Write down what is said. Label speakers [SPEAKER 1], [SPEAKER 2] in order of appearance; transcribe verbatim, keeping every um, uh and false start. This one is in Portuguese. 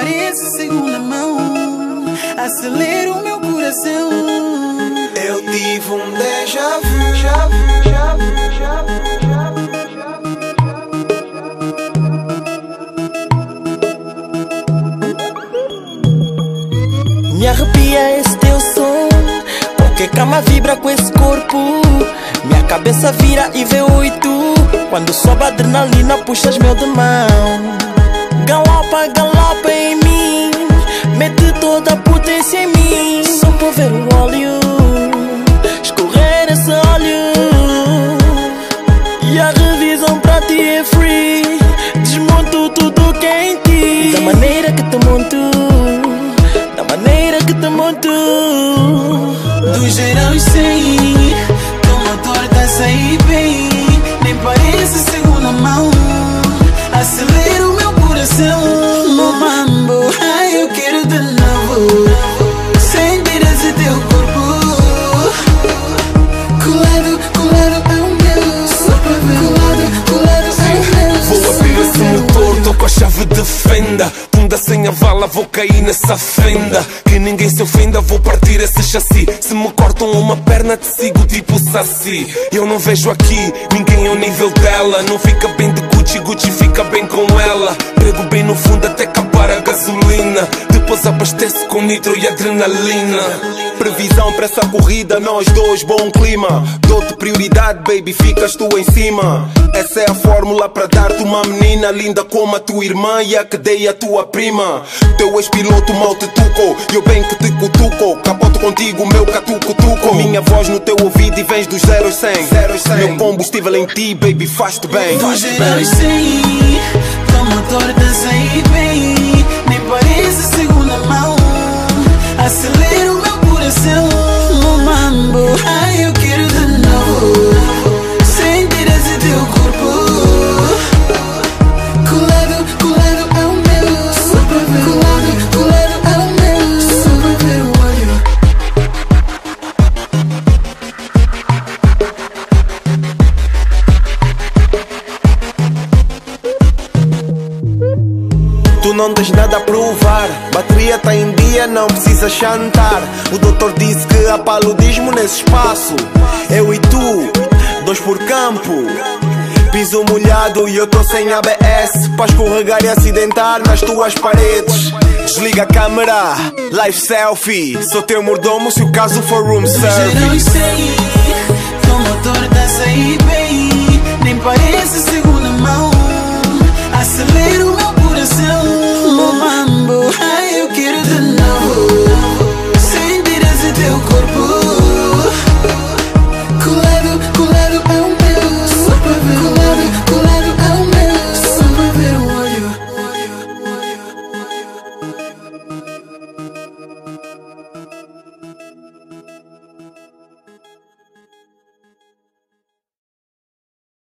[SPEAKER 1] parece segunda mão, acelera o meu coração.
[SPEAKER 2] Eu tive um déjà vu, já vu, já vu, já vu, já vu.
[SPEAKER 3] Me arrepia esse teu som, porque cama vibra com esse corpo. Minha cabeça vira e vê oito. Quando sobe a adrenalina puxas meu de mão. Galopa, galopa em mim, mete toda a potência em mim. Só para ver o óleo escorrer esse óleo. E a revisão pra ti é free. Desmonto tudo que é em ti. Da maneira que te monto, da maneira que te monto.
[SPEAKER 1] Do geral sei, teu motor tá a sair bem. Nem parece segunda mão, acelera o meu coração. No mambo, ai eu quero de novo sentir esse teu corpo colado, colado ao meu. Colado, colado ao meu.
[SPEAKER 2] Vou abrir esse motor, tô com a chave de fenda. Punda sem a vala, vou cair nessa fenda. Que ninguém se ofenda, vou partir esse chassi. Se me cortam uma perna, te sigo tipo saci. Eu não vejo aqui ninguém ao nível dela. Não fica bem de Gucci, Gucci fica bem com ela. Prego bem no fundo até acabar a gasolina. Depois abastece com nitro e adrenalina.
[SPEAKER 4] Previsão para essa corrida, nós dois, bom clima. Dou-te prioridade, baby, ficas tu em cima. Essa é a fórmula para dar-te uma menina linda como a tua irmã e a que dei a tua prima. Teu ex-piloto mal te tuco, eu bem que te cutuco. Capoto contigo, meu catuco-tuco. Minha voz no teu ouvido e vens dos zero aos cem. Meu combustível em ti, baby, faz-te bem.
[SPEAKER 1] Do geral sei, teu motor tá a sair bem. Nem parece segunda mão, acelera o meu coração. No mambo, ai eu quero de novo sentir esse teu corpo colado, colado ao meu. Colado, colado ao meu. Só pra ver o olho.
[SPEAKER 4] Tu não tens nada a provar, bateria tá em dia, não precisa chantar. O doutor disse que há paludismo nesse espaço. Eu e tu, dois por campo. Piso molhado e eu tô sem A B S, pra escorregar e acidentar nas tuas paredes. Desliga a câmera, live selfie. Sou teu mordomo se o caso for room service.
[SPEAKER 1] Do geral sei, teu motor tá a sair bem.